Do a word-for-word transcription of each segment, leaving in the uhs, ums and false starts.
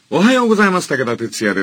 おはようございます。武田哲也です。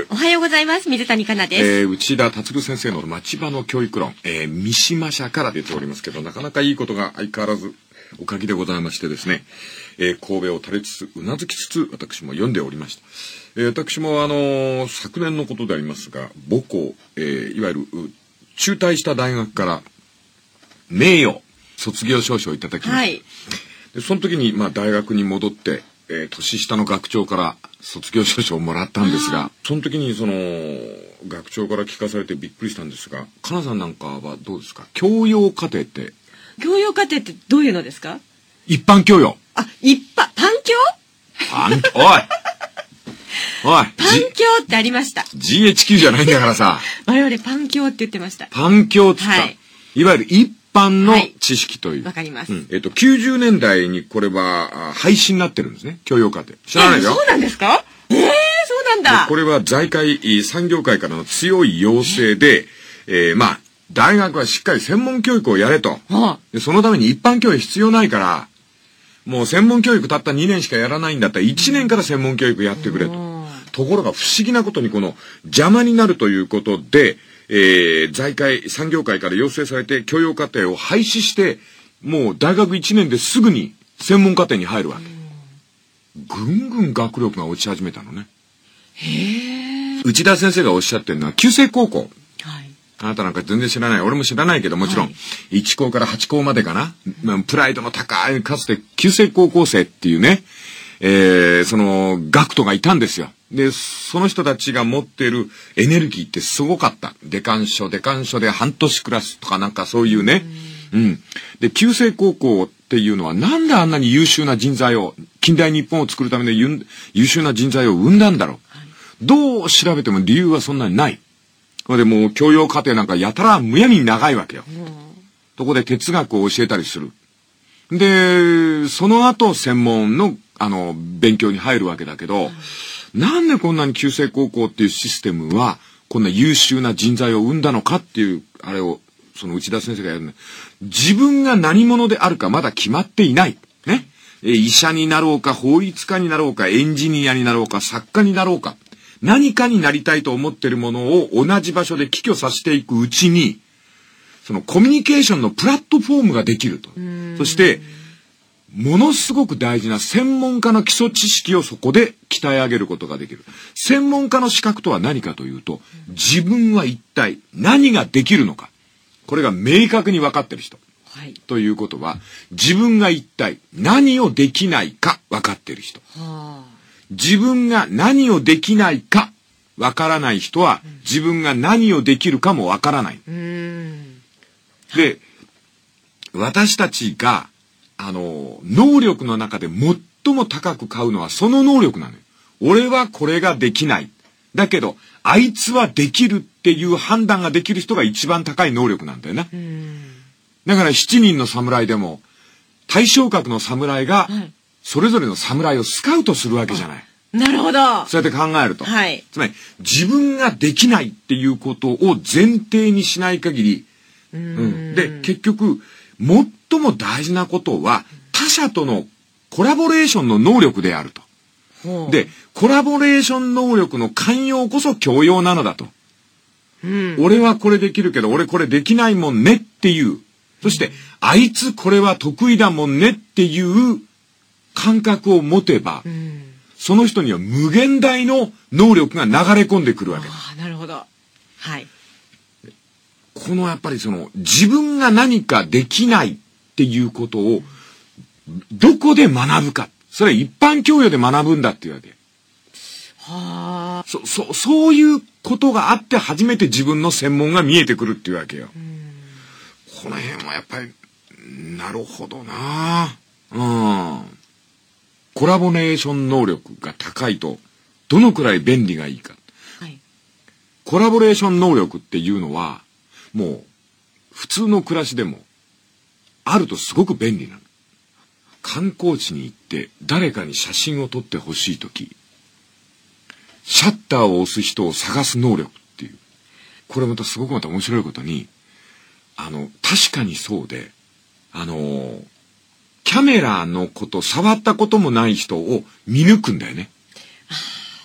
おはようございます。水谷香奈です。 えー、内田達郎先生の町場の教育論、えー、三島社から出ておりますけど、なかなかいいことが相変わらずおかげでございましてですね、えー、神戸を垂れつつ、うなずきつつ、私も読んでおりました。えー、私もあのー、昨年のことでありますが、母校、えー、いわゆる中退した大学から名誉卒業証書をいただきました。はい、でその時にまあ大学に戻って、えー、年下の学長から卒業証書をもらったんですが、その時にその学長から聞かされてびっくりしたんですが、かなさんなんかはどうですか？教養課程って。 教養課程ってどういうのですか？ 一般教養。 あ、一般、パン教？ パン、おいおい、 パン教ってありました。 ジーエイチキュー じゃないんだからさ。 我々パン教って言ってました。 パン教って言った、はい、いわゆる一般の知識という。 わ、はい、かります。うん、 えっと、きゅうじゅうねんだいにこれは廃止になってるんですね。教養課程。知らないよ。 そうなんですか？ええー、そうなんだ。 これは財界、産業界からの強い要請で、えー、まあ、大学はしっかり専門教育をやれと。はあ、でそのために一般教育必要ないから、もう専門教育たったにねんしかやらないんだったらいちねんから専門教育やってくれと。うん、ところが不思議なことにこの邪魔になるということで、えー、財界、産業界から要請されて教養課程を廃止して、もう大学いちねんですぐに専門課程に入るわけ。ぐんぐん学力が落ち始めたのね。へー。内田先生がおっしゃってるのは、旧制高校。はい。あなたなんか全然知らない。俺も知らないけど、もちろん、はい、いち校からはち校までかな。まあ、プライドの高い、かつて旧制高校生っていうね、えー、その、学徒がいたんですよ。で、その人たちが持っているエネルギーってすごかった。デカン書、デカン書で半年クラスとかなんかそういうね。うん。うん、で、旧制高校っていうのはなんであんなに優秀な人材を、近代日本を作るための優秀な人材を生んだんだろう。はい、どう調べても理由はそんなにない。でもう教養課程なんかやたらむやみに長いわけよ。うん、そこで哲学を教えたりする。で、その後専門の、あの、勉強に入るわけだけど、はい、なんでこんなに旧制高校っていうシステムは、こんな優秀な人材を生んだのかっていう、あれを、その内田先生がやるね。自分が何者であるかまだ決まっていない。ね。医者になろうか、法律家になろうか、エンジニアになろうか、作家になろうか、何かになりたいと思っているものを同じ場所で帰居させていくうちに、そのコミュニケーションのプラットフォームができると。そして、ものすごく大事な専門家の基礎知識をそこで鍛え上げることができる。専門家の資格とは何かというと、自分は一体何ができるのか。これが明確に分かっている人。はい、ということは、自分が一体何をできないか分かっている人。はあ、自分が何をできないか分からない人は、うん、自分が何をできるかも分からない。うーんで、私たちが、あの、能力の中で最も高く買うのはその能力なのよ。俺はこれができない。だけど、あいつはできるっていう判断ができる人が一番高い能力なんだよな。うん、だから七人の侍でも、対象格の侍が、それぞれの侍をスカウトするわけじゃない。 なるほど。 そうやって考えると。 はい。 つまり、自分ができないっていうことを前提にしない限り、うんうん、で、結局、最も大事なことは、他者とのコラボレーションの能力であると。で、コラボレーション能力の寛容こそ教養なのだと。うん、俺はこれできるけど、俺これできないもんねっていう。そして、あいつこれは得意だもんねっていう感覚を持てば、うん、その人には無限大の能力が流れ込んでくるわけです。 ああ、なるほど。はい。 このやっぱりその、自分が何かできないっていうことを、どこで学ぶか。それは一般教養で学ぶんだっていうわけ。はあ。そ、そ、そういうことがあって初めて自分の専門が見えてくるっていうわけよ。うん、この辺はやっぱり、なるほどなぁ。うん。コラボレーション能力が高いと、どのくらい便利がいいか。はい、コラボレーション能力っていうのは、もう、普通の暮らしでも、あるとすごく便利なの。観光地に行って誰かに写真を撮ってほしいとき、シャッターを押す人を探す能力っていう。これまたすごくまた面白いことに、あの、確かにそうで、あの、キャメラのこと、触ったこともない人を見抜くんだよね。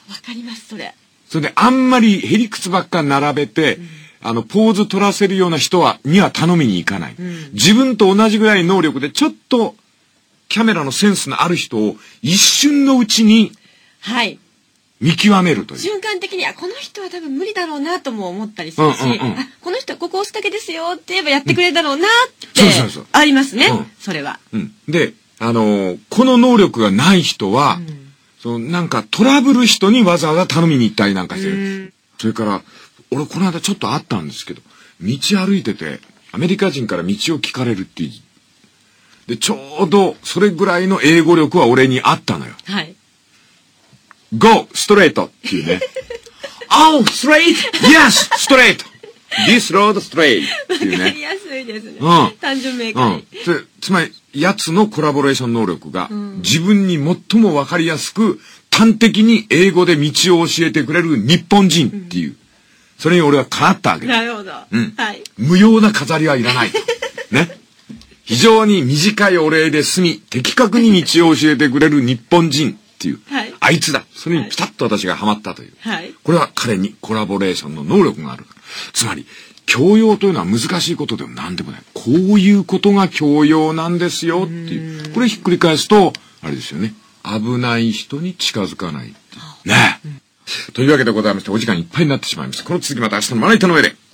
かります、それ。 それで、あんまりへりくつばっか並べて、うん、あの、ポーズ取らせるような人は、には頼みに行かない。うん、自分と同じぐらい能力で、ちょっと、キャメラのセンスのある人を、一瞬のうちに、 はい。 見極めるという。 瞬間的に、あ、この人は多分無理だろうなとも思ったりするし、うんうんうん、あ、この人はここ押すだけですよって言えばやってくれるだろうなって、うん、そうそうそう。ありますね、うん、それは。 うん。で、あのー、この能力がない人は、うん、そのなんかトラブル人にわざわざ頼みに行ったりなんかしてる。うん、それから、俺この間ちょっとあったんですけど、道歩いてて、アメリカ人から道を聞かれるっていう。で、ちょうどそれぐらいの英語力は俺にあったのよ。 はい。 Go! ストレートっていうね。Oh! Straight! Yes! Straight! This road straight! っていうね。 わかりやすいですね。 うん。 単純明快。うん。 つ、つまり、やつのコラボレーション能力が、うん、自分に最もわかりやすく、端的に英語で道を教えてくれる日本人っていう。うん、それに俺はかなったわけ。 なるほど。 うん。 はい。 無用な飾りはいらない。ね。非常に短いお礼で済み、的確に道を教えてくれる日本人っていう。はい。あいつだ。それにピタッと私がハマったという。 はい。 これは彼にコラボレーションの能力がある。つまり、教養というのは難しいことでも何でもない。こういうことが教養なんですよっていう。これひっくり返すと、あれですよね。危ない人に近づかないっていう。ねえ。うん、というわけでございまして、お時間いっぱいになってしまいました。この続きまた明日のまな板の上で。